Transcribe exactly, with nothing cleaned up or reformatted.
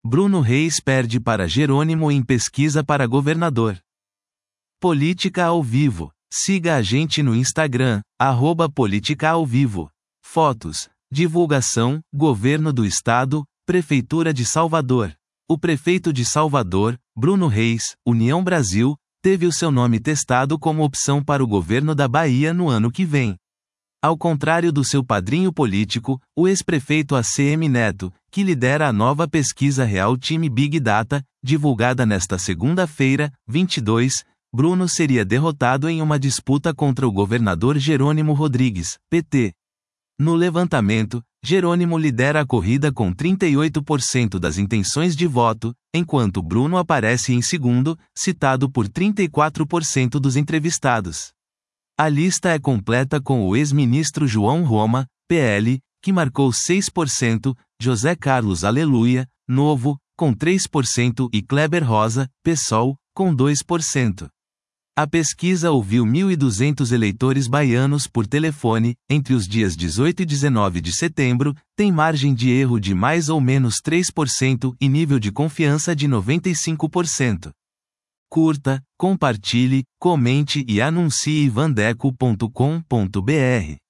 Bruno Reis perde para Jerônimo em pesquisa para governador. Política ao vivo. Siga a gente no Instagram, arroba Política ao Vivo. Fotos. Divulgação, Governo do Estado, Prefeitura de Salvador. O prefeito de Salvador, Bruno Reis, União Brasil, teve o seu nome testado como opção para o governo da Bahia no ano que vem. Ao contrário do seu padrinho político, o ex-prefeito A C M Neto, que lidera a nova pesquisa Real Time Big Data, divulgada nesta segunda-feira, vinte e dois, Bruno seria derrotado em uma disputa contra o governador Jerônimo Rodrigues, P T. No levantamento, Jerônimo lidera a corrida com trinta e oito por cento das intenções de voto, enquanto Bruno aparece em segundo, citado por trinta e quatro por cento dos entrevistados. A lista é completa com o ex-ministro João Roma, P L, que marcou seis por cento, José Carlos Aleluia, Novo, com três por cento e Kleber Rosa, PSOL, com dois por cento. A pesquisa ouviu mil e duzentos eleitores baianos por telefone, entre os dias dezoito e dezenove de setembro, tem margem de erro de mais ou menos três por cento e nível de confiança de noventa e cinco por cento. Curta, compartilhe, comente e anuncie vandeco ponto com ponto br.